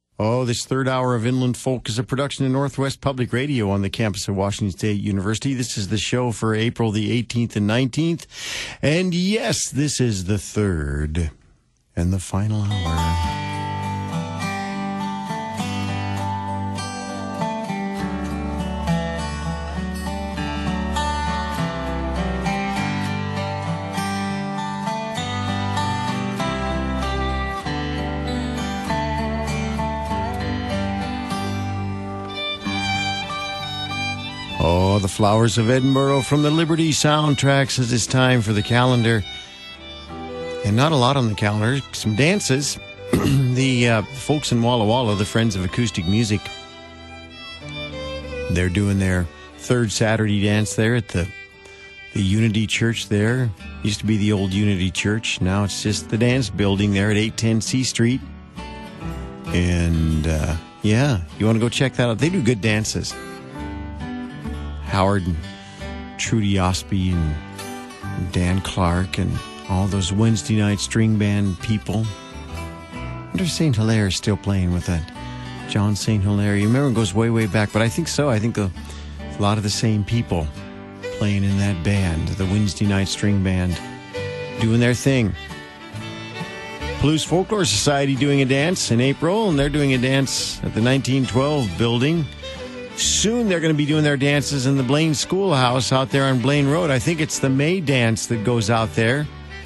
Oh, this third hour of Inland Folk is a production of Northwest Public Radio on the campus of Washington State University. This is the show for April the 18th and 19th. And yes, this is the third and the final hour. Oh, the Flowers of Edinburgh from the Liberty soundtrack says it's time for the calendar. And not a lot on the calendar, some dances. The folks in Walla Walla, the Friends of Acoustic Music, they're doing their third Saturday dance there at the Unity Church there. Used to be the old Unity Church. Now it's just the dance building there at 810 C Street. And, yeah, you want to go check that out. They do good dances. Howard and Trudy Osby and Dan Clark and all those Wednesday night string band people. I wonder if St. Hilaire is still playing with that. John St. Hilaire. You remember it goes way, way back, but I think so. I think a lot of the same people playing in that band, the Wednesday night string band, doing their thing. Blues Folklore Society doing a dance in April, and they're doing a dance at the 1912 building. Soon they're going to be doing their dances in the Blaine Schoolhouse out there on Blaine Road. I think it's the May dance that goes out there.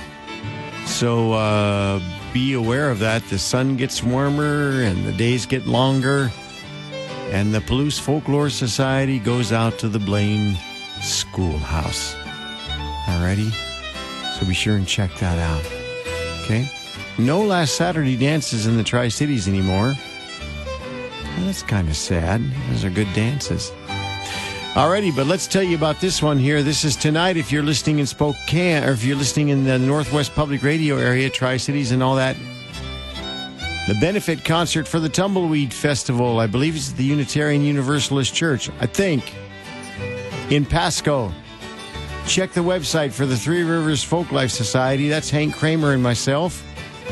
So be aware of that. The sun gets warmer and the days get longer. And the Palouse Folklore Society goes out to the Blaine Schoolhouse. Alrighty? So be sure and check that out. Okay? No last Saturday dances in the Tri-Cities anymore. Well, that's kind of sad. Those are good dances. Alrighty, but let's tell you about this one here. This is tonight if you're listening in Spokane, or if you're listening in the Northwest Public Radio area, Tri-Cities and all that. The benefit concert for the Tumbleweed Festival. I believe it's at the Unitarian Universalist Church, I think, in Pasco. Check the website for the Three Rivers Folklife Society. That's Hank Kramer and myself.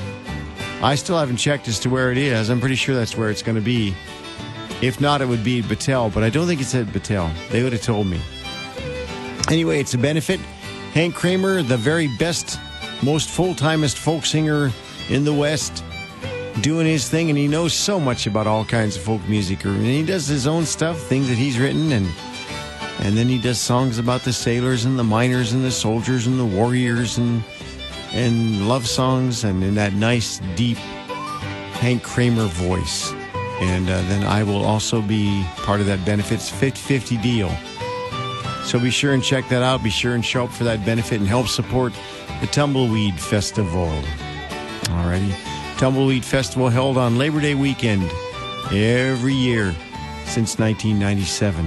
I still haven't checked as to where it is. I'm pretty sure that's where it's going to be. If not, it would be Battelle, but I don't think it's at Battelle. They would have told me. Anyway, it's a benefit. Hank Kramer, the very best, most full-timest folk singer in the West, doing his thing, and he knows so much about all kinds of folk music. And he does his own stuff, things that he's written, and then he does songs about the sailors and the miners and the soldiers and the warriors and love songs, and in that nice, deep Hank Kramer voice. And then I will also be part of that benefits 50-50 deal. So be sure and check that out. Be sure and show up for that benefit and help support the Tumbleweed Festival. Alrighty. Tumbleweed Festival held on Labor Day weekend every year since 1997.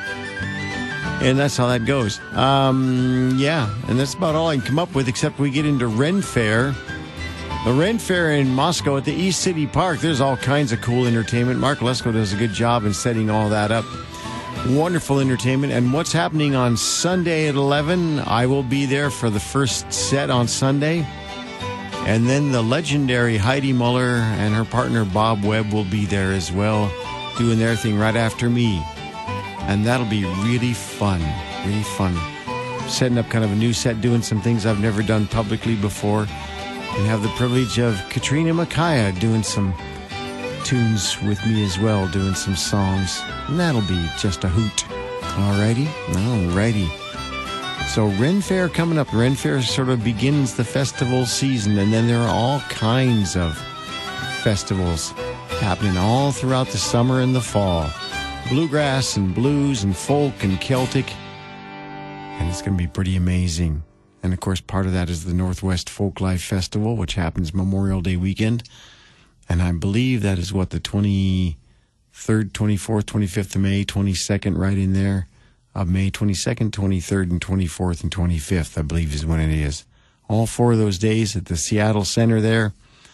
And that's how that goes. Yeah, and that's about all I can come up with, except we get into Ren Fair. The Ren Fair in Moscow at the East City Park. There's all kinds of cool entertainment. Mark Lesko does a good job in setting all that up. Wonderful entertainment. And what's happening on Sunday at 11, I will be there for the first set on Sunday. And then the legendary Heidi Muller and her partner Bob Webb will be there as well, doing their thing right after me. And that'll be really fun, really fun. Setting up kind of a new set, doing some things I've never done publicly before. And have the privilege of Katrina Makaya doing some tunes with me as well, doing some songs. And that'll be just a hoot. Alrighty? Alrighty. So Ren Fair coming up. Ren Fair sort of begins the festival season, and then there are all kinds of festivals happening all throughout the summer and the fall. Bluegrass and blues and folk and Celtic. And it's going to be pretty amazing. And, of course, part of that is the Northwest Folklife Festival, which happens Memorial Day weekend. And I believe that is, the 23rd, 24th, 25th of May, 22nd, right in there of May, 22nd, 23rd, and 24th, and 25th, I believe is when it is. All 4 of those days at the Seattle Center there.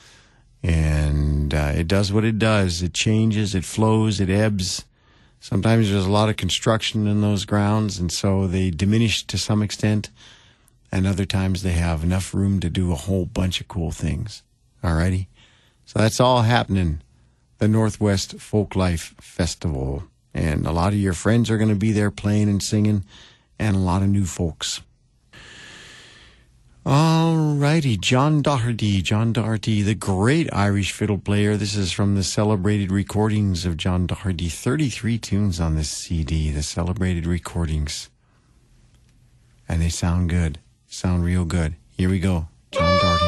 And it does what it does. It changes, it flows, it ebbs. Sometimes there's a lot of construction in those grounds, and so they diminish to some extent. And other times they have enough room to do a whole bunch of cool things. Alrighty? So that's all happening the Northwest Folklife Festival. And a lot of your friends are going to be there playing and singing, and a lot of new folks. All righty, John Doherty, the great Irish fiddle player. This is from the celebrated recordings of John Doherty. 33 tunes on this CD, the celebrated recordings. And they sound good, sound real good. Here we go, John Doherty.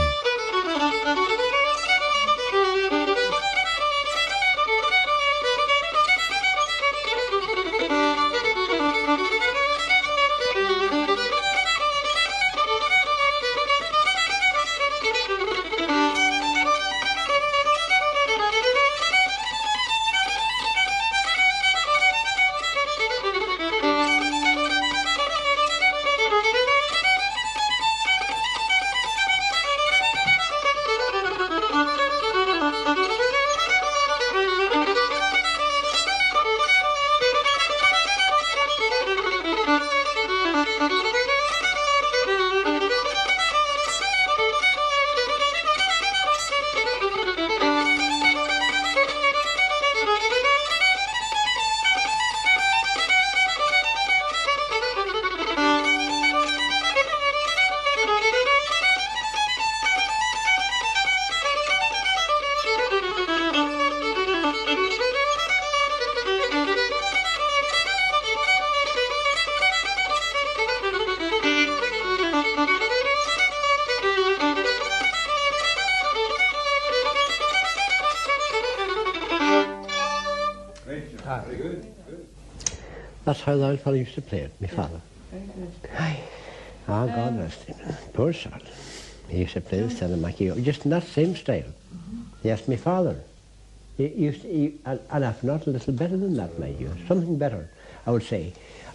That's how the old fellow used to play it, my father. Very good. Aye. Oh, God rest him. Poor soul. He used to play the Senamaki, just in that same style. Yes, my father. He used to, and if not a little better than that, mind you. Something better, I would say.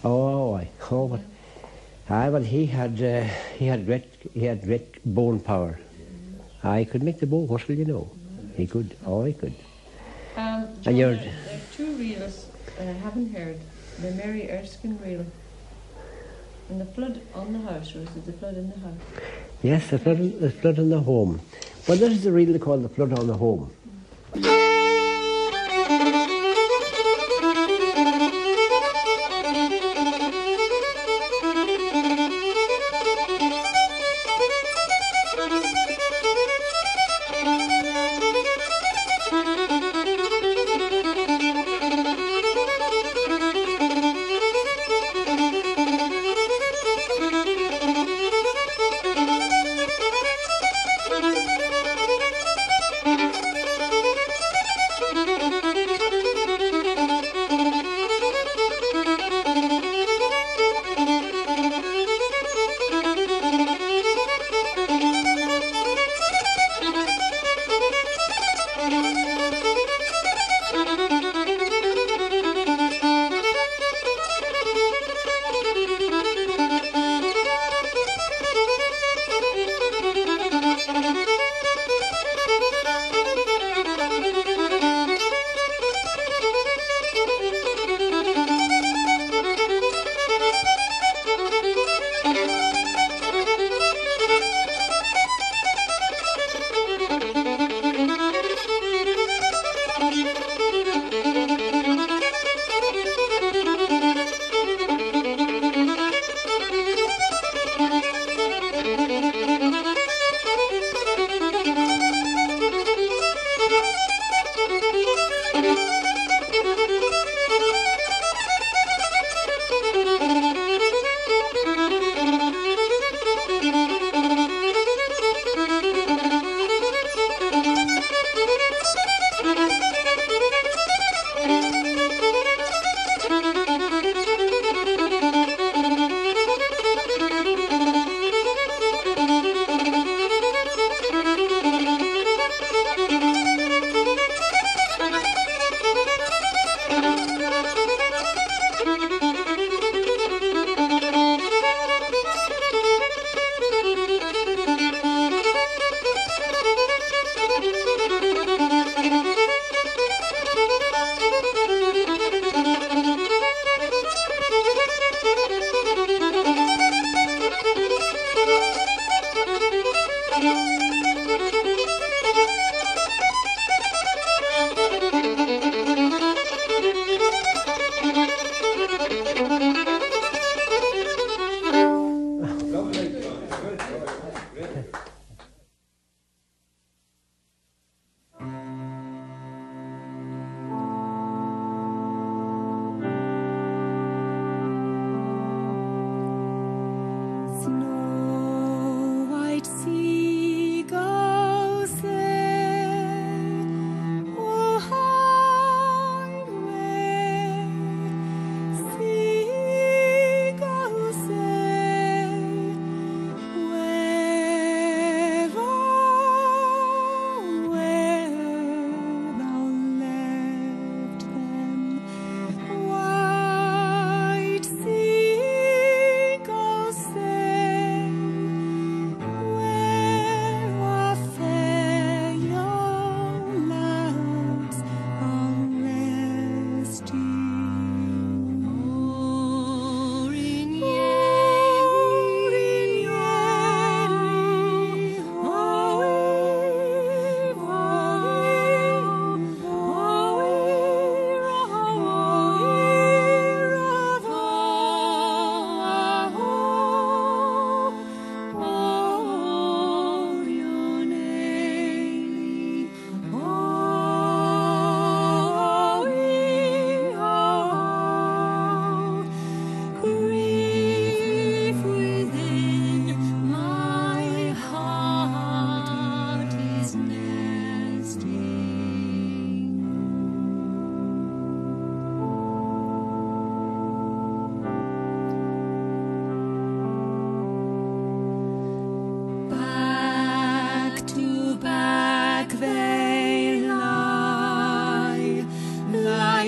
But he had great bone power. I could make the bow whistle, you know. He could. Oh, he could. John, And you're... there are two reels that I haven't heard. The Mary Erskine reel. And the flood on the house, or is it the flood in the house? Yes, the flood in the home. Well, this is the reel they call the flood on the home.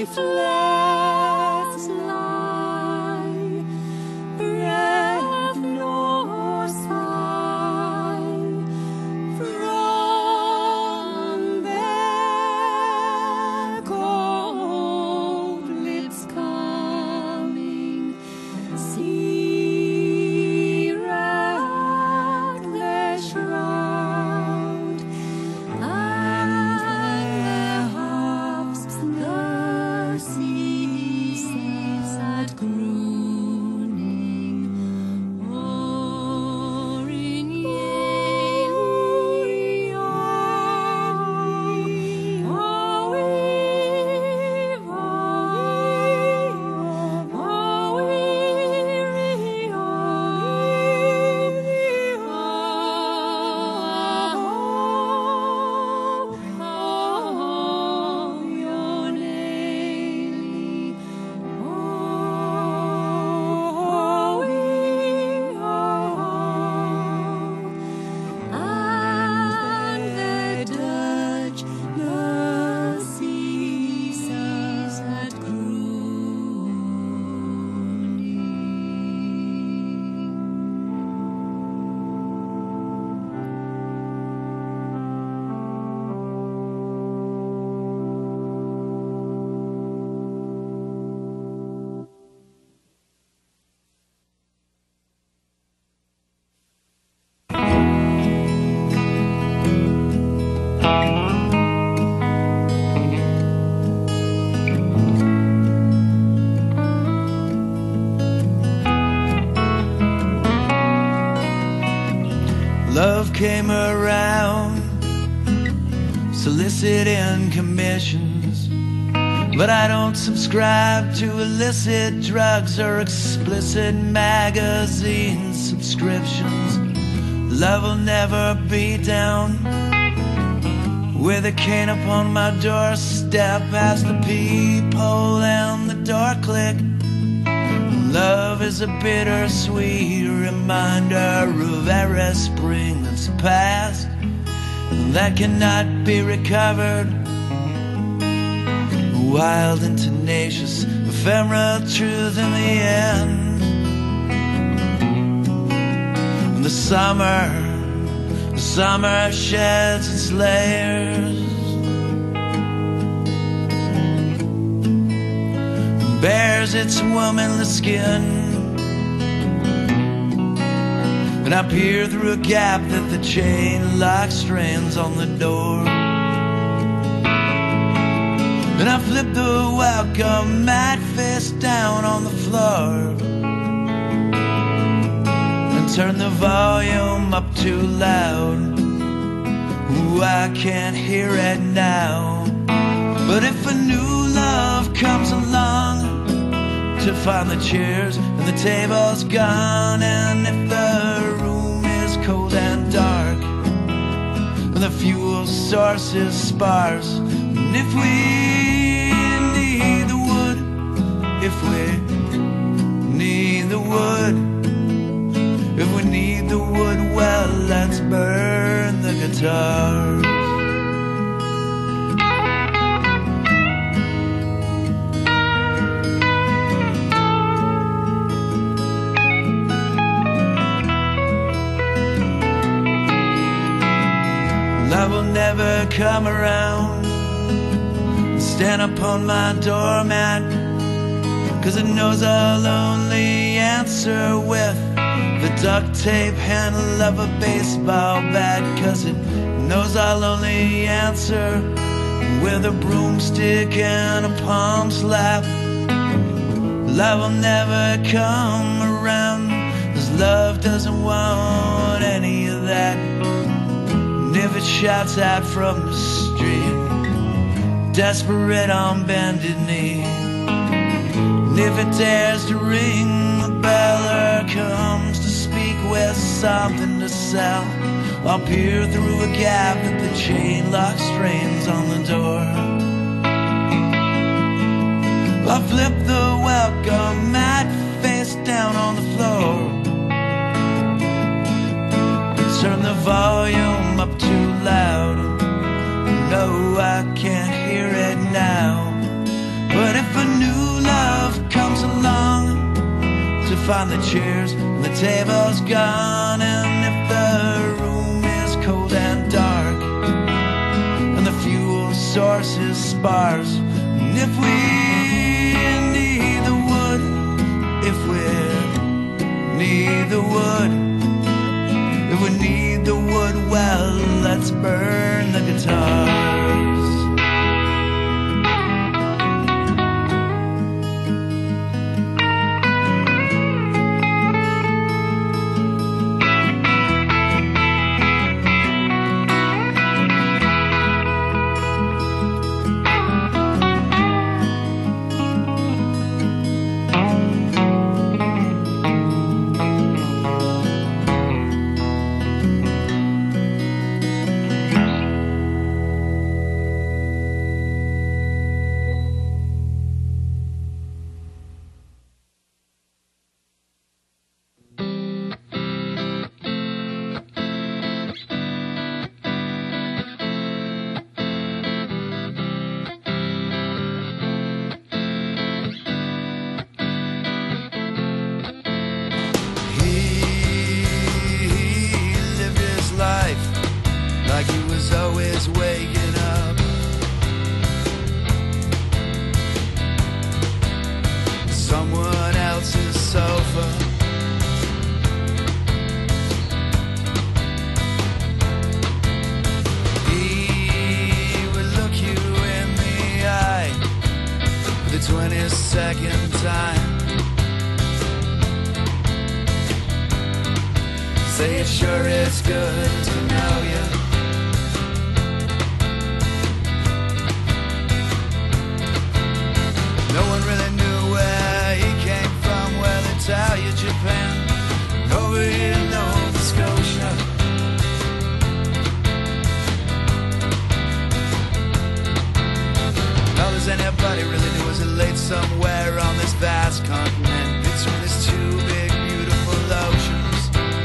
leaflets lie, breath nor sigh from their cold lips coming. See, wrack their shroud, and their harps the seas at crooning, oaring and the Dutch the seas at Love came around, soliciting commissions, but I don't subscribe to illicit drugs or explicit magazine subscriptions. Love will never be down with a cane upon my doorstep as the peephole and the door click. Love is a bittersweet reminder of every spring that's past that cannot be recovered. Wild and tenacious, ephemeral truth in the end. And the summer sheds its layers, bears its womanless skin, and I peer through a gap that the chain lock strains on the door, and I flip the welcome mat face down on the floor and turn the volume up too loud. Ooh, I can't hear it now. But if a new love comes along to find the chairs and the tables gone, and if the room is cold and dark and the fuel source is sparse, and if we need the wood, if we need the wood, if we need the wood, well, let's burn the guitars. Love will never come around and stand upon my doormat, 'cause it knows I'll only answer with the duct tape handle of a baseball bat, 'cause it knows I'll only answer with a broomstick and a palm slap. Love will never come around, 'cause love doesn't want any of that. And if it shouts out from the street, desperate on bended knee, and if it dares to ring the bell or comes to speak with something to sell, I'll peer through a gap that the chain lock strains on the door. I'll flip the welcome mat face down on the floor, turn the volume up too loud. No, I can't hear it now. But if find the chairs and the table's gone. And if the room is cold and dark and the fuel source is sparse, and if we need the wood, if we need the wood, if we need the wood, well, let's burn the guitars. Like he was always waking up. Someone else's sofa. He would look you in the eye for the 22nd time. Say it sure is good to know you. No one really knew where he came from, where they tell you Japan, over here in Nova Scotia. All does anybody really do is it laid somewhere on this vast continent between these two big beautiful oceans.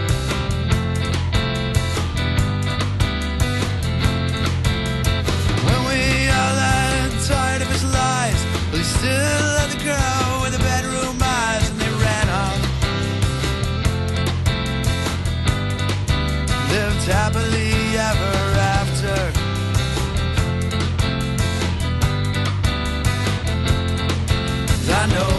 When we all are tired of his lies, but he still let the girl with the bedroom eyes, and they ran off. Lived happily ever after. I know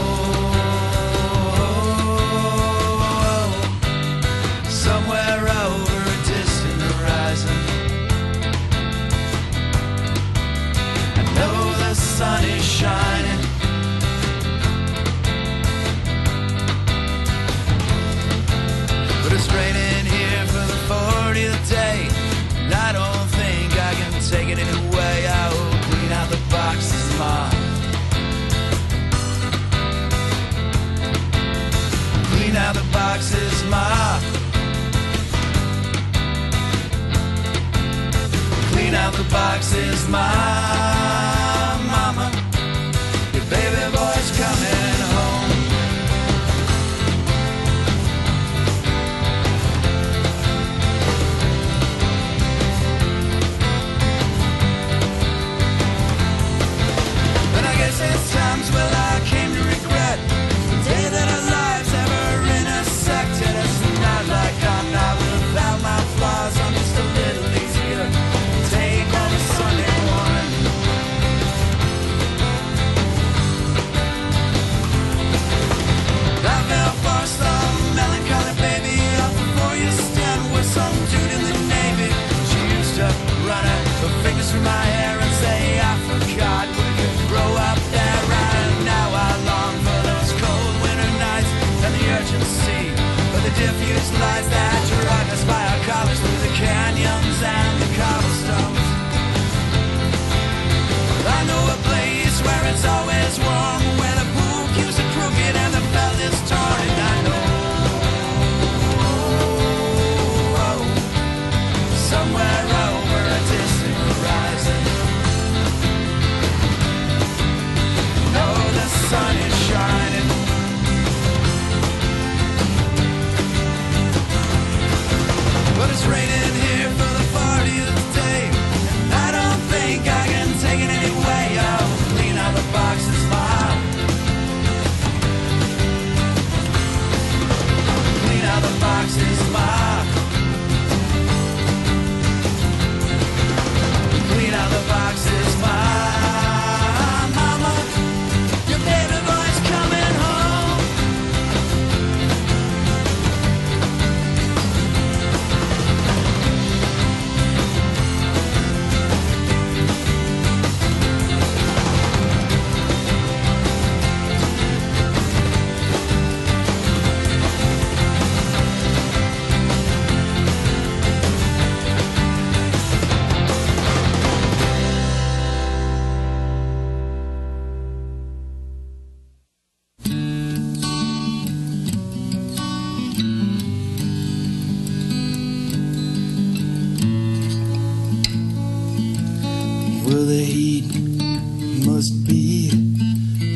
somewhere over a distant horizon, I know the sun is shining. But it's raining here for the 40th day, and I don't think I can take it anyway. I will clean out the boxes, Mom. Clean out the boxes, Ma. Clean out the boxes, Ma. Mama, your baby boy's coming home. But I guess it's times, well, I came to regret the day that our lives ever intersected. It's not like I'm not without my flaws, I'm just a little easier. Take all the Sunday morning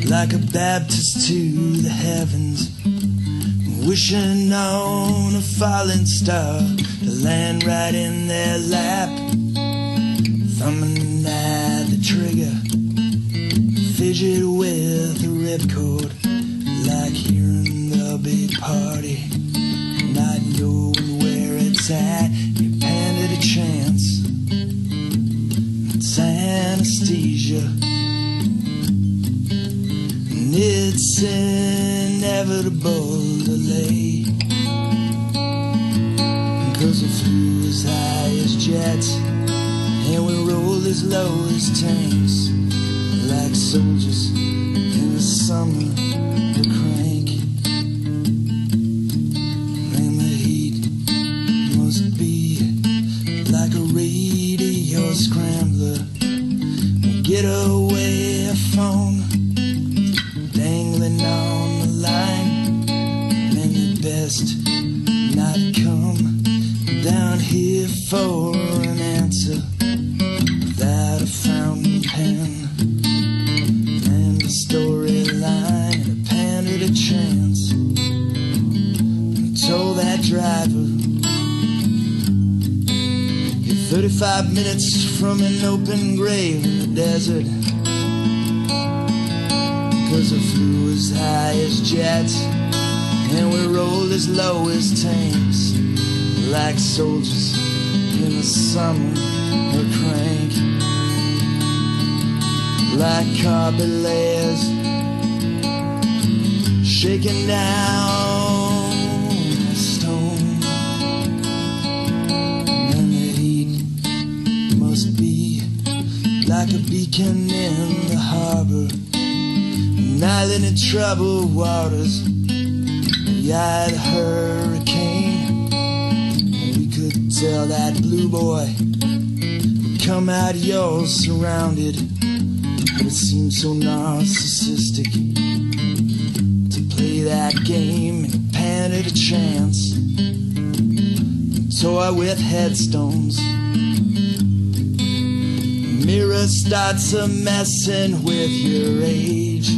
like a Baptist to the heavens, wishing on a falling star to land right in their lap, thumbing at the trigger, fidget with the ripcord, like hearing the big party, not knowing where it's at. You handed a chance, it's anesthesia, and it's inevitable delay, 'cause we flew as high as jets, and we rolled as low as tanks, like soldiers in the summer of crank. And the heat must be like a radio scrambler, getaway phone dangling on the line, and the best not come down here for an answer without a fountain pen and a storyline, and I pandered a chance. I told that driver, you're 35 minutes from an open grave in the desert, 'cause I flew as high as jets, and we rolled as low as tanks, like soldiers in the summer of crank, like carpet layers shaking down the stone. And the heat must be like a beacon in the harbor, an island in troubled waters, yeah, the hurricane. We could tell that blue boy would come out yours surrounded, but it seemed so narcissistic to play that game, and panted a chance, toy with headstones. Mirror starts a messing with your age,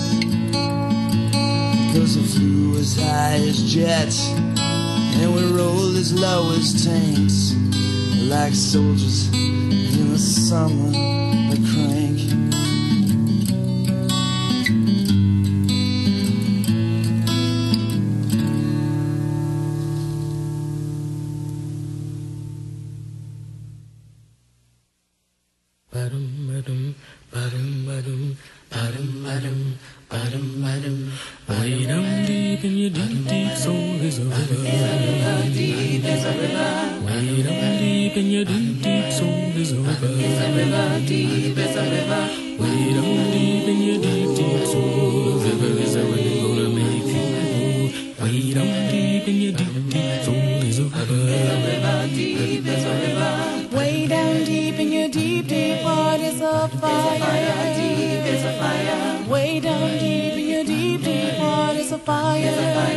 'cause we flew as high as jets, and we rolled as low as tanks, like soldiers in the summer of crank. Way down deep in your deep, deep soul is a river. Way down deep in your deep, deep soul is a river. Way down deep in your deep, deep soul, river is a river gonna make you whole. Way down deep in your deep, deep soul is a river. Way down deep in your deep, deep heart is a fire. Way down deep in your deep, deep heart is a fire.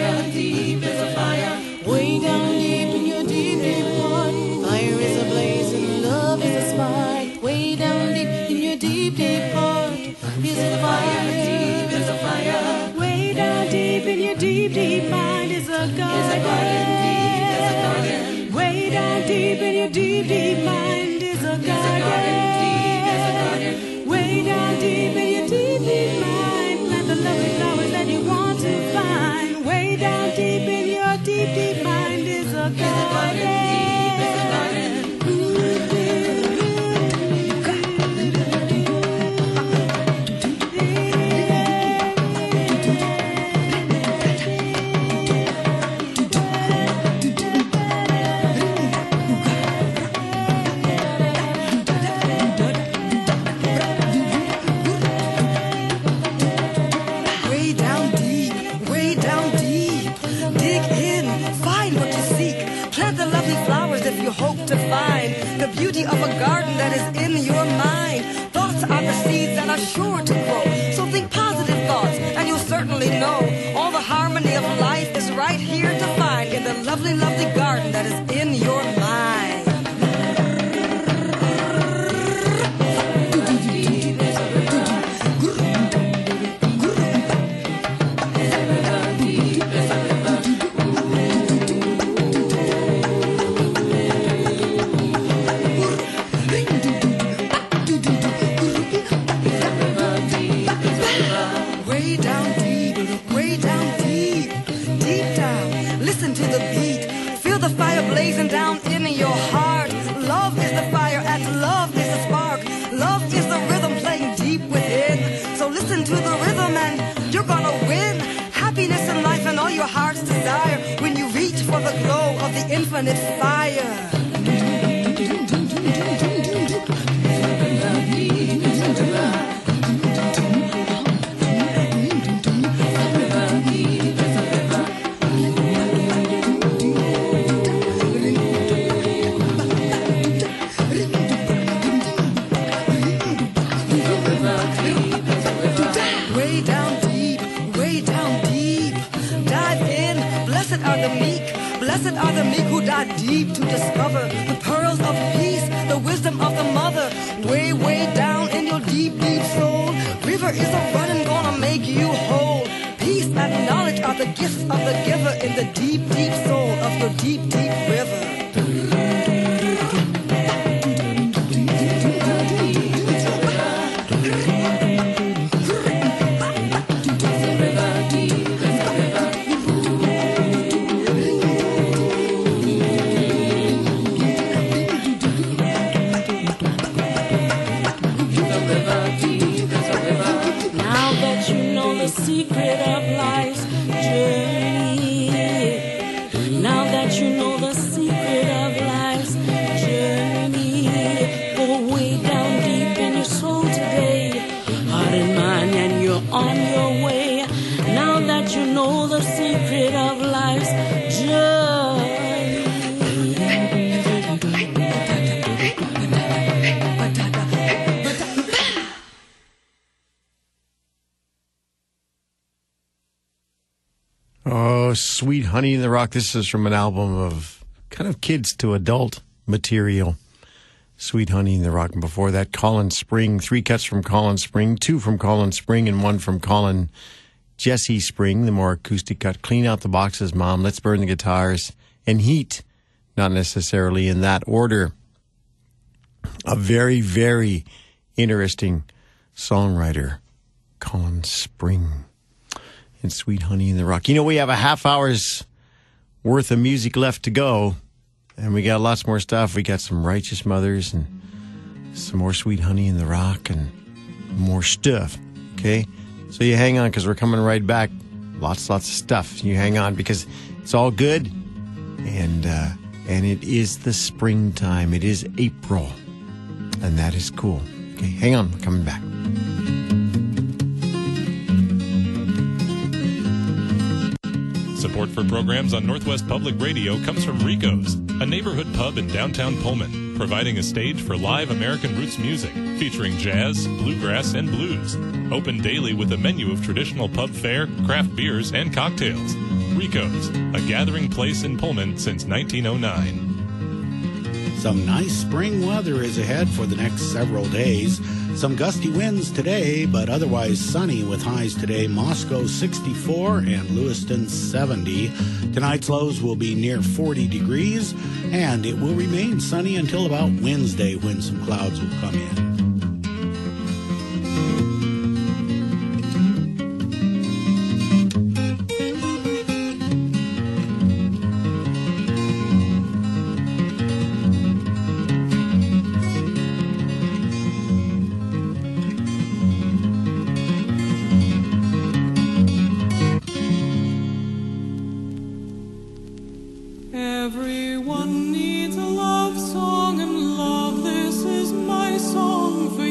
Way down deep in your deep, deep heart, fire is ablaze and love is a spark. Way down deep in your deep, deep heart is a fire. Way down deep in your deep, deep mind is a garden. Way down deep in your deep, deep mind is a garden. Way down deep in your deep, deep mind, plant the lovely flowers that you want to find. Way down deep in your deep, deep mind is a garden. The beauty of a garden that is in your mind. Thoughts are the seeds that are sure to grow. So think positive thoughts and you'll certainly know all the harmony of life is right here to find in the lovely, lovely garden that is in your mind. blazing down in your heart. Love is the fire and love is the spark. Love is the rhythm playing deep within. So listen to the rhythm and you're gonna win. Happiness in life and all your heart's desire when you reach for the glow of the infinite fire. Blessed are the meek who dive deep to discover the pearls of peace, the wisdom of the mother. Way, way down in your deep, deep soul, river is a running gonna make you whole. Peace and knowledge are the gifts of the giver in the deep, deep soul of your deep, deep river. Secret of life's journey. Now that you know the secret of life's journey, go way down deep in your soul today, heart and mind, and you're on your way. Now that you know the secret of life's journey. Oh, Sweet Honey in the Rock. This is from an album of kind of kids to adult material. Sweet Honey in the Rock. And before that, Colin Spring. 3 cuts from Colin Spring, 2 from Colin Spring, and 1 from Colin Jesse Spring, the more acoustic cut. Clean out the boxes, Mom. Let's burn the guitars. And Heat. Not necessarily in that order. A very, very interesting songwriter, Colin Spring. And Sweet Honey in the Rock. You know, we have a half hour's worth of music left to go, and we got lots more stuff. We got some Righteous Mothers and some more Sweet Honey in the Rock and more stuff, okay? So you hang on, because we're coming right back. Lots of stuff. You hang on, because it's all good, and it is the springtime. It is April, and that is cool. Okay, hang on. We're coming back. Support for programs on Northwest Public Radio comes from Rico's, a neighborhood pub in downtown Pullman, providing a stage for live American roots music, featuring jazz, bluegrass, and blues. Open daily with a menu of traditional pub fare, craft beers, and cocktails. Rico's, a gathering place in Pullman since 1909. Some nice spring weather is ahead for the next several days. Some gusty winds today, but otherwise sunny with highs today. Moscow 64 and Lewiston 70. Tonight's lows will be near 40 degrees, and it will remain sunny until about Wednesday when some clouds will come in. Everyone needs a love song, and love, this is my song for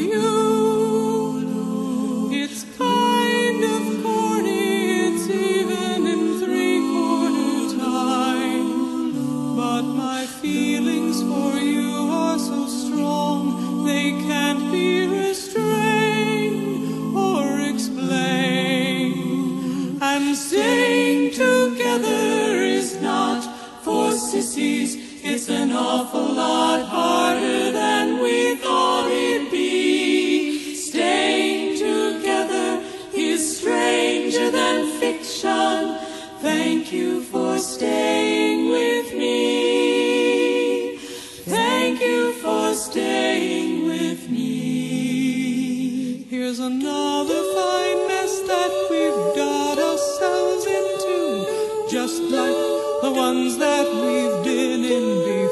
you. It's kind of corny, it's even in three-quarter time, but my feelings for you are so strong, they can't be restrained or explained. And staying together is not for sissies, it's an awful lot harder than we thought it'd be. Staying together is stranger than fiction. Thank you for staying with me. Thank you for staying with me. Here's another fine mess that we've got ourselves into, just like the ones that we've been in before.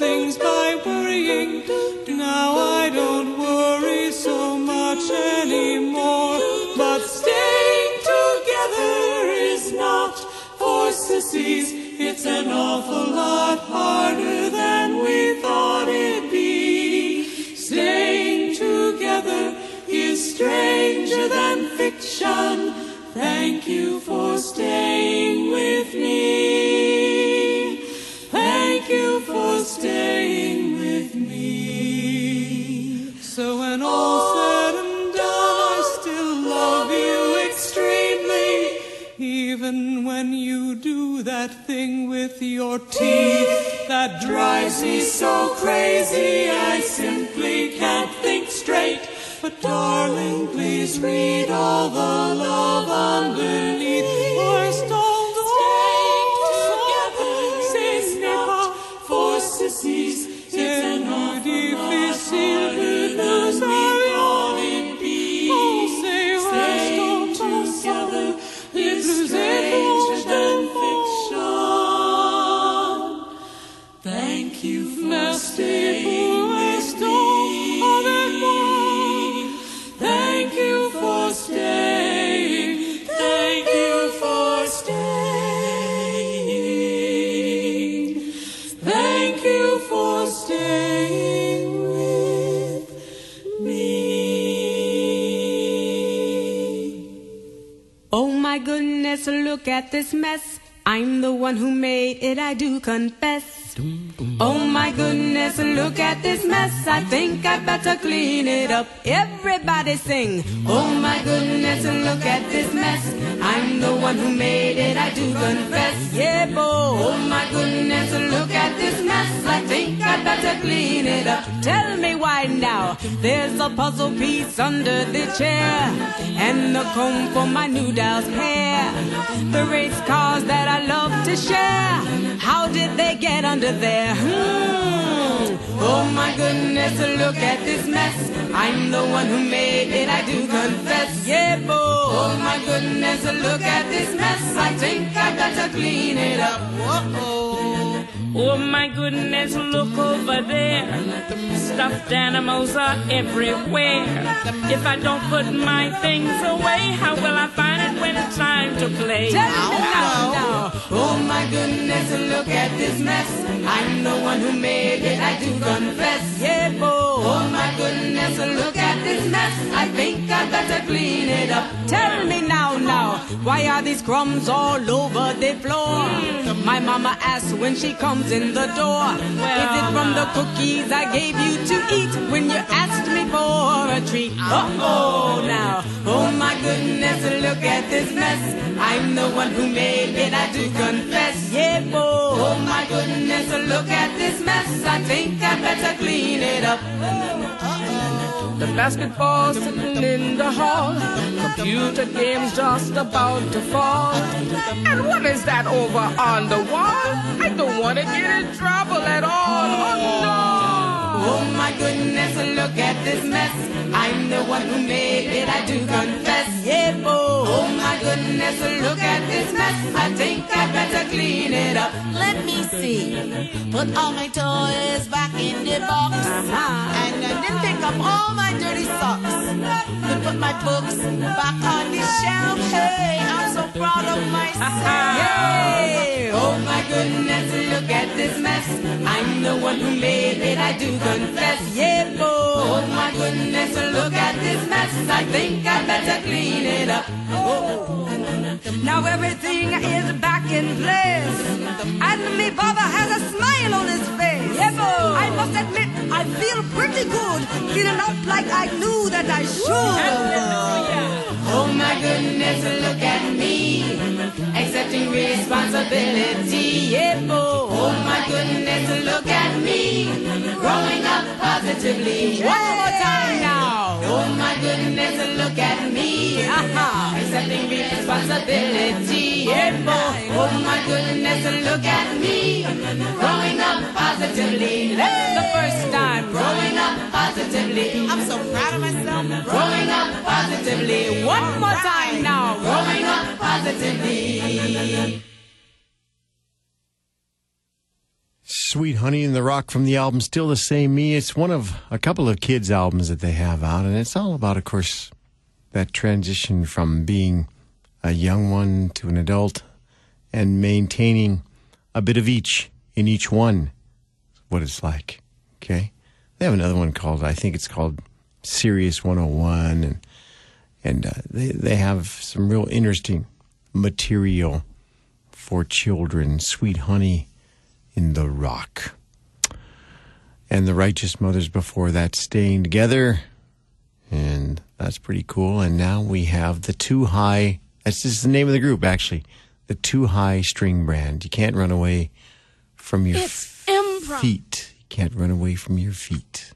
things by worrying. Now I don't worry so much anymore. But staying together is not for sissies. It's an awful lot harder than we thought it'd be. Staying together is stranger than fiction. Thank you for staying with me. Thank you for staying with me. So when all's said and done, I still love you extremely. Even when you do that thing with your teeth that drives me so crazy, I simply can't think straight. But darling, please read all the love underneath. First all the staying together, c'est not for sissies. It's an awful lot harder than we thought it'd be. Staying together is stranger than fiction. Thank you for staying with me. Thank you for staying. Thank you for staying. Thank you for staying with me. Oh my goodness, look at this mess. I'm the one who made it, I do confess. Oh my goodness, look at this mess. I think I better clean it up. Everybody sing. Oh my goodness, look at this mess. I'm the one who made it, I do confess. Yeah, boy. Oh my goodness, look at this mess. I think I better clean it up. Tell me why now. There's a puzzle piece under the chair, and a comb for my new doll's hair. The race cars that I love to share, how did they get under there? Oh my goodness, look at this mess. I'm the one who made it, I do confess. Yeah, boy. Oh my goodness, look at this mess. I think I better clean it up. Whoa. Oh my goodness, look over there. Stuffed animals are everywhere. If I don't put my things away, how will I find it when it's time to play? Now. Oh my goodness, look at this mess. I'm the one who made it, I do confess. Yeah, boy. Oh my goodness, look at this mess. I think I better clean it up. Tell me now, why are these crumbs all over the floor? My mama asks when she comes in the door. Is it from the cookies I gave you to eat when you asked me for a treat? Uh-oh now. Oh my goodness, look at this mess. I'm the one who made it, I do confess. Yeah, boy. Oh my goodness, look at this mess. I think I better clean it up. The basketball sitting in the hall, computer games just about to fall. And what is that over on the wall? I don't want to get in trouble at all. Oh no! Oh my goodness, look at this mess. I'm the one who made it, I do confess. Yeah, boy. Oh my goodness, look at this mess. I think I better clean it up. Let me see. Put all my toys back in the box. And then pick up all my dirty socks. Then put my books back on the shelf. Hey, I'm so proud of myself. Yay! Oh my goodness, look at this mess. I'm the one who made it, I do confess. Yeah, boy. Oh my goodness, look at this mess. I think I better clean it up. Oh. Now everything is back in place, and me Baba has a smile on his face. Yeah, boy. I must admit, I feel pretty good, feeling out like I knew that I should. Oh my goodness, look at me, accepting responsibility. Yeah, boy. Oh my goodness, look at me, growing up positively. One more time now. Oh my goodness, look at me, accepting responsibility. Yeah, boy. Oh my goodness, look at me, growing up positively. That's the first time. Growing up positively. I'm so proud of myself. Growing up positively. One more time now. Growing up positively. Sweet Honey in the Rock from the album Still the Same Me. It's one of a couple of kids' albums that they have out, and it's all about, of course, that transition from being a young one to an adult and maintaining a bit of each in each one, what it's like. Okay? They have another one called, I think it's called Sirius 101, and they have some real interesting material for children. Sweet Honey in the Rock. And the Righteous Mothers before that, Staying Together. And that's pretty cool. And now we have the Too High. That's just the name of the group, actually. The Too High String Band. You can't run away from your feet. You can't run away from your feet.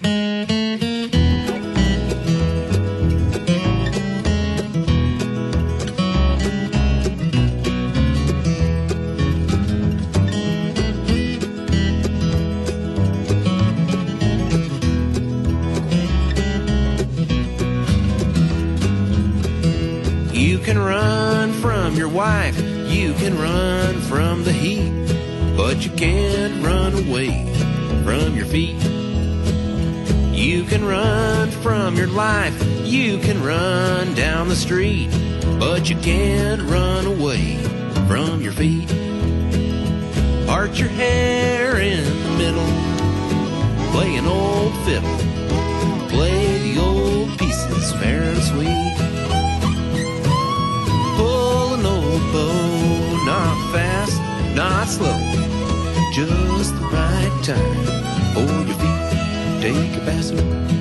You can run from your wife, you can run from the heat, but you can't run away from your feet. You can run from your life, you can run down the street, but you can't run away from your feet. Part your hair in the middle, play an old fiddle, play the old pieces fair and sweet. Pull an old bow, not fast, not slow, just the right time for your feet. Take a basket.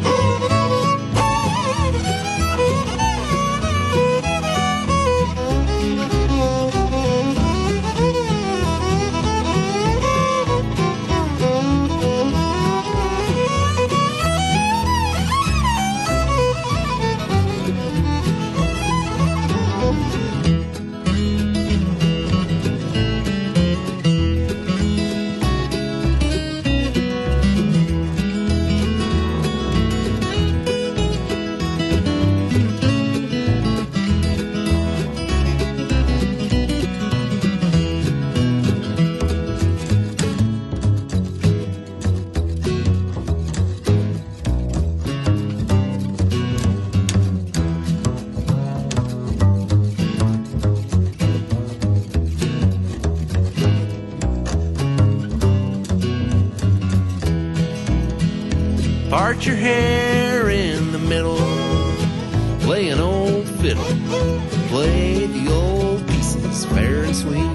Part your hair in the middle, play an old fiddle, play the old pieces fair and sweet.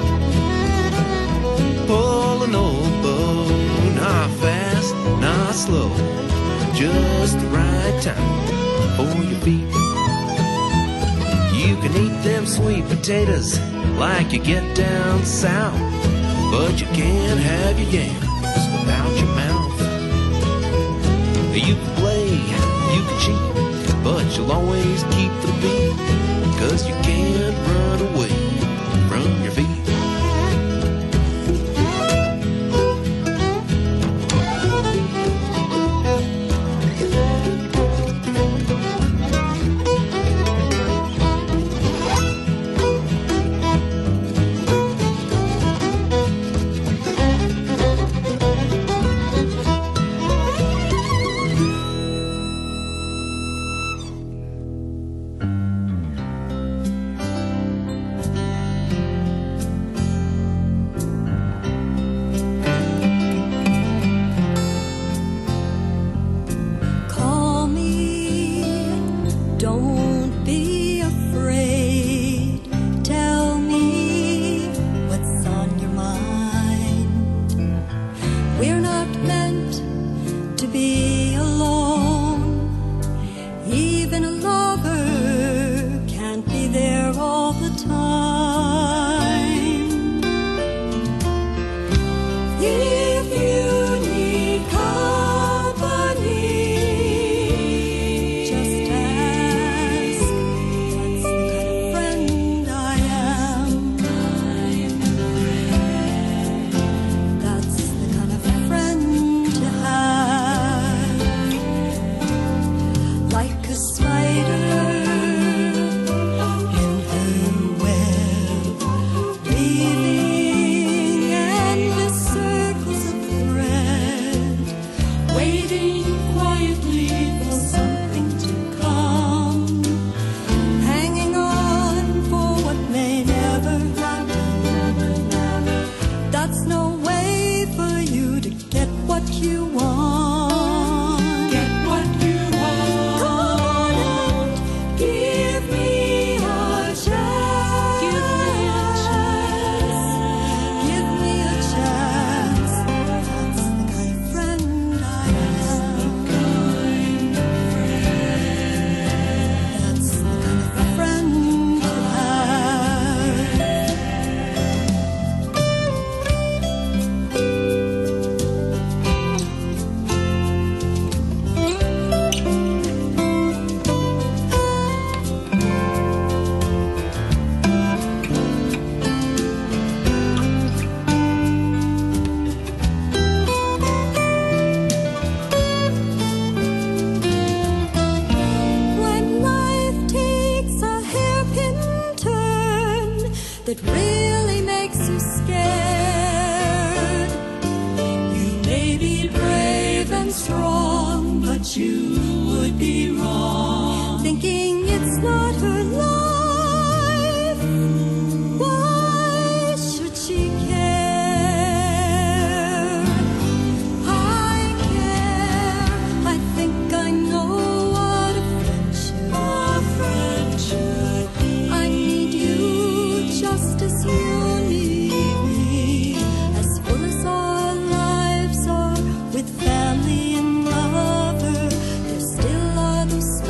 Pull an old bow, not fast, not slow, just the right time for your feet. You can eat them sweet potatoes like you get down south, but you can't have your yams without your mouth. You can play, you can cheat, but you'll always keep the beat, 'cause you can't run away from your feet. that really makes you scared. You may be brave and strong, but you would be wrong thinking it's not her life. Why should she care? I care. I think I know what a friendship. I need you just as you need me, as full as our lives are with family and lover. There still are those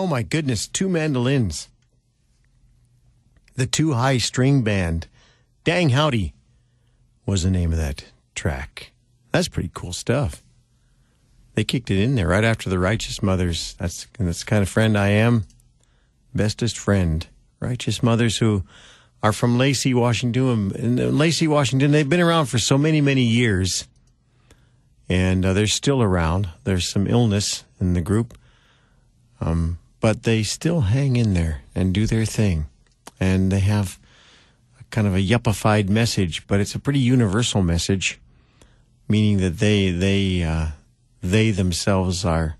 Oh, my goodness, 2 mandolins. The 2 High String Band. Dang Howdy was the name of that track. That's pretty cool stuff. They kicked it in there right after the Righteous Mothers. That's the kind of friend I am. Bestest friend. Righteous Mothers, who are from Lacey, Washington. And Lacey, Washington, they've been around for so many, many years. And they're still around. There's some illness in the group. But they still hang in there and do their thing. And they have kind of a yuppified message, but it's a pretty universal message, meaning that they themselves are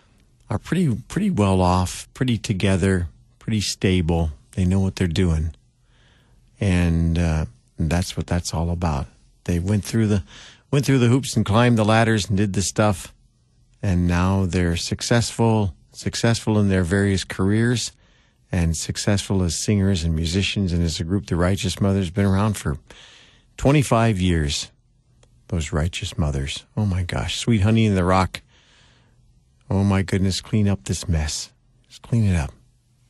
pretty well off, pretty together, pretty stable. They know what they're doing, and that's what that's all about. They went through the hoops and climbed the ladders and did the stuff, and now they're successful in their various careers, and successful as singers and musicians. And as a group, the Righteous Mothers, been around for 25 years. Those Righteous Mothers. Oh my gosh. Sweet Honey in the Rock. Oh my goodness. Clean up this mess. Just clean it up.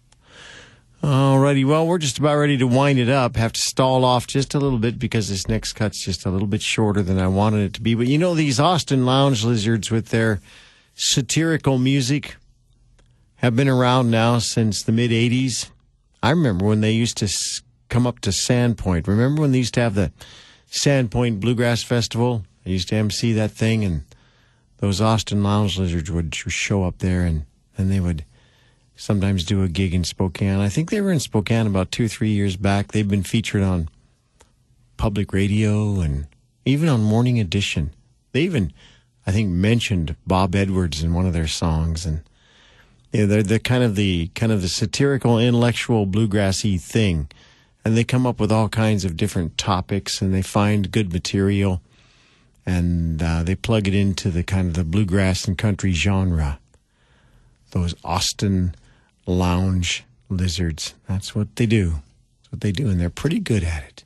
Alrighty. Well, we're just about ready to wind it up. Have to stall off just a little bit because this next cut's just a little bit shorter than I wanted it to be. But you know, these Austin Lounge Lizards with their satirical music have been around now since the mid-'80s. I remember when they used to come up to Sandpoint. Remember when they used to have the Sandpoint Bluegrass Festival? I used to MC that thing, and those Austin Lounge Lizards would show up there, and then they would sometimes do a gig in Spokane. I think they were in Spokane about 2 or 3 years back. They've been featured on public radio and even on Morning Edition. They even, I think, mentioned Bob Edwards in one of their songs, and they're kind of the satirical, intellectual, bluegrassy thing, and they come up with all kinds of different topics, and they find good material, and they plug it into the kind of the bluegrass and country genre. Those Austin Lounge Lizards. That's what they do. That's what they do, and they're pretty good at it.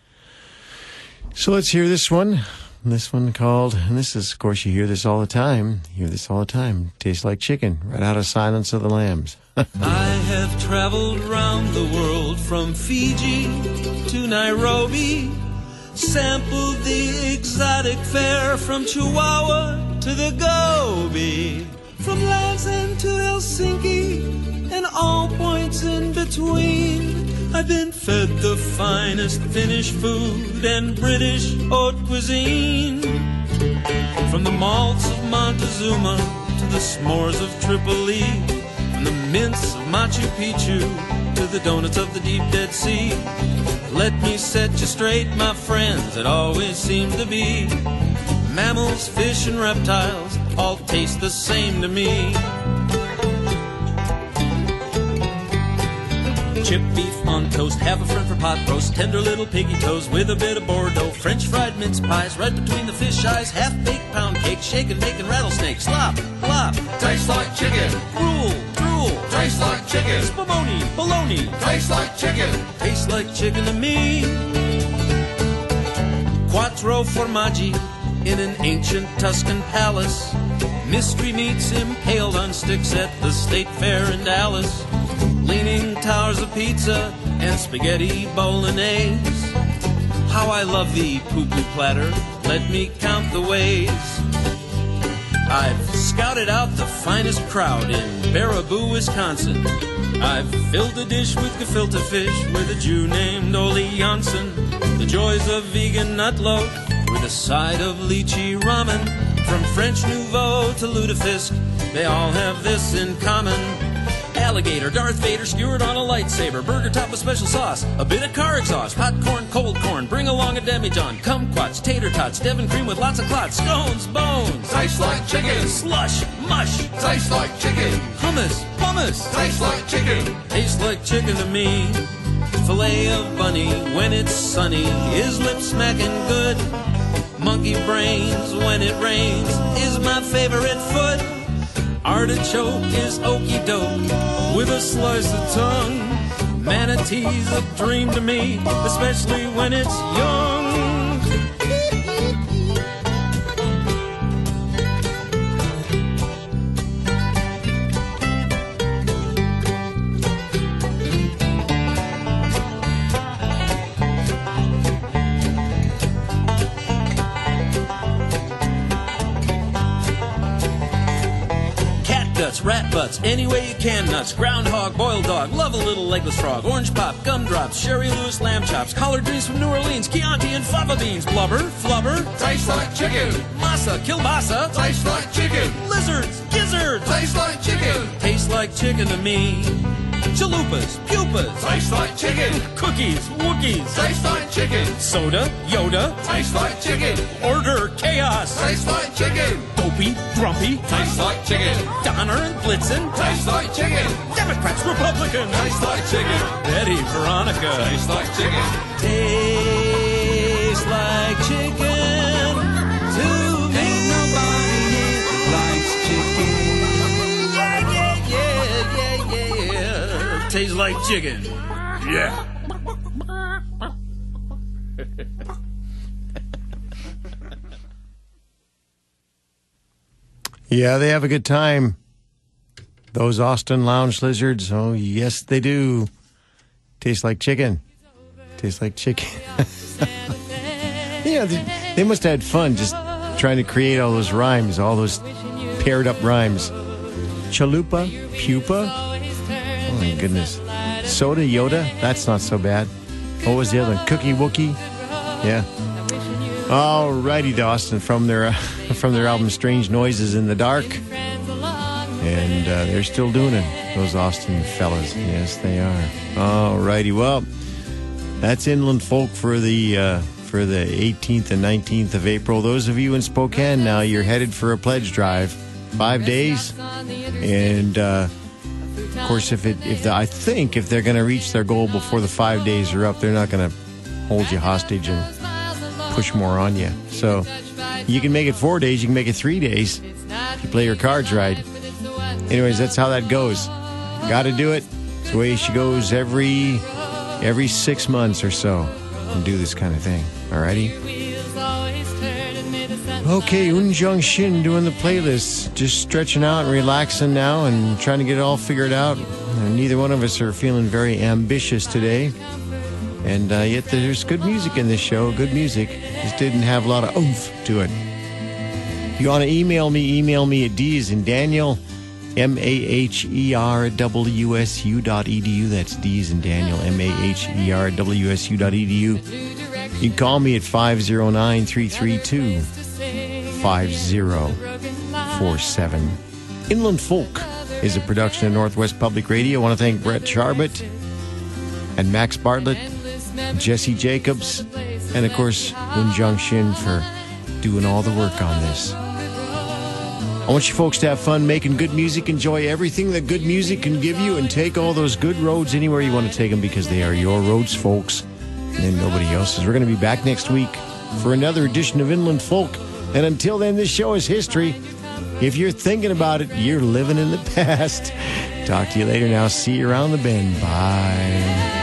So let's hear this one. This one called, and this is, of course, you hear this all the time. You hear this all the time. Tastes like chicken, right out of Silence of the Lambs. I have traveled round the world from Fiji to Nairobi, sampled the exotic fare from Chihuahua to the Gobi, from Land's End to Helsinki, and all points in between. I've been fed the finest Finnish food and British haute cuisine. From the malts of Montezuma to the s'mores of Tripoli, from the mints of Machu Picchu to the donuts of the deep Dead Sea. Let me set you straight, my friends, it always seems to be mammals, fish, and reptiles all taste the same to me. Chipped beef on toast, have a friend for pot roast, tender little piggy toes with a bit of Bordeaux, French fried mince pies right between the fish eyes, half-baked pound cake, shaken bacon rattlesnake, slop, plop, tastes like chicken, drool, drool, tastes like chicken, spumoni, bologna, tastes like chicken to me. Quattro formaggi in an ancient Tuscan palace, mystery meats impaled on sticks at the State Fair in Dallas, leaning towers of pizza and spaghetti bolognese. How I love the poo-poo platter, let me count the ways. I've scouted out the finest crowd in Baraboo, Wisconsin. I've filled a dish with gefilte fish with a Jew named Ole Janssen. The joys of vegan nut loaf with a side of lychee ramen. From French Nouveau to lutefisk, they all have this in common. Alligator, Darth Vader skewered on a lightsaber, burger top with special sauce, a bit of car exhaust, hot corn, cold corn, bring along a demijohn, kumquats, tater tots, Devon cream with lots of clots, scones, bones, tastes like chicken, slush, mush, tastes like chicken, hummus, tastes like chicken to me. Filet of bunny when it's sunny is lip smacking good. Monkey brains when it rains is my favorite foot. Artichoke is okey doke with a slice of tongue. Manatee's a dream to me, especially when it's young. butts, any way you can. Nuts, groundhog, boiled dog, love a little legless frog. Orange pop, gumdrops, Sherry Lewis lamb chops, collard greens from New Orleans, Chianti and fava beans. Blubber, flubber, tastes like chicken. Masa, kielbasa, tastes like chicken. Lizards, gizzards, tastes like chicken. Tastes like chicken to me. Chalupas, pupas, tastes like chicken. Cookies, Wookiees, tastes like chicken. Soda, Yoda, tastes like chicken. Order, chaos, tastes like chicken. Dopey, grumpy, tastes like chicken. Donner and Blitzen, tastes like chicken. Democrats, Republicans, tastes like chicken. Betty, Veronica, tastes like chicken. Tastes like chicken to me. Nobody here likes chicken. Yeah. Tastes like chicken. Yeah. Yeah, they have a good time. Those Austin Lounge Lizards, oh, yes, they do. Tastes like chicken. Tastes like chicken. Yeah, they must have had fun just trying to create all those rhymes, all those paired up rhymes. Chalupa, pupa. Oh, my goodness. Soda, Yoda. That's not so bad. What was the other one? Cookie, Wookie. Yeah. All righty, Austin, from their album Strange Noises in the Dark. And they're still doing it, those Austin fellas. Yes, they are. All righty. Well, that's Inland Folk for the 18th and 19th of April. Those of you in Spokane now, you're headed for a pledge drive. 5 days. And, of course, I think if they're going to reach their goal before the 5 days are up, they're not going to hold you hostage and push more on you. So you can make it 4 days, you can make it 3 days if you play your cards right. Anyways, that's how that goes. Got to do it. It's the way she goes every 6 months or so and do this kind of thing. Alrighty? Okay, Unjung Shin doing the playlist. Just stretching out and relaxing now and trying to get it all figured out. And neither one of us are feeling very ambitious today. And yet there's good music in this show, good music. Just didn't have a lot of oomph to it. If you want to email me at D as in Daniel, maher@wsu.edu. That's D as in Daniel, maher@wsu.edu. You can call me at 509-332-5047. Inland Folk is a production of Northwest Public Radio. I want to thank Brett Charbot and Max Bartlett, Jesse Jacobs, and of course Unjung Shin for doing all the work on this. I want you folks to have fun making good music, enjoy everything that good music can give you, and take all those good roads anywhere you want to take them, because they are your roads, folks, and nobody else's. We're going to be back next week for another edition of Inland Folk, and until then, this show is history. If you're thinking about it, you're living in the past. Talk to you later now. See you around the bend. Bye.